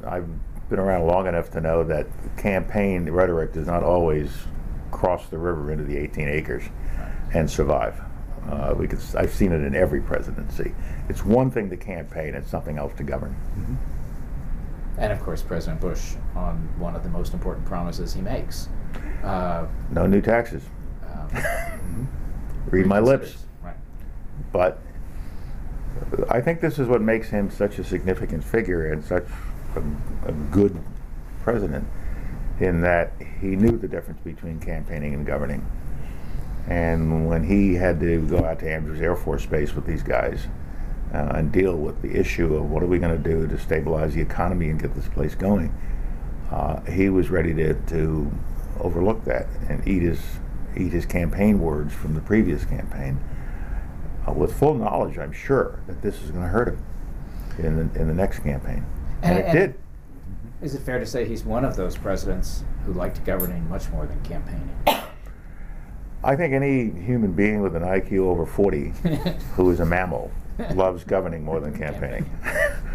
I've been around long enough to know that campaign rhetoric does not always cross the river into the 18 acres and survive. I've seen it in every presidency. It's one thing to campaign, it's something else to govern. Mm-hmm. And of course, President Bush, on one of the most important promises he makes. No new taxes. Read my lips. Right. But I think this is what makes him such a significant figure and such a good president, in that he knew the difference between campaigning and governing. And when he had to go out to Andrews Air Force Base with these guys and deal with the issue of what are we going to do to stabilize the economy and get this place going, he was ready to overlook that and eat his campaign words from the previous campaign, with full knowledge, I'm sure, that this is going to hurt him in the next campaign. And it did. Is it fair to say he's one of those presidents who liked governing much more than campaigning? I think any human being with an IQ over 40 who is a mammal loves governing more than campaigning.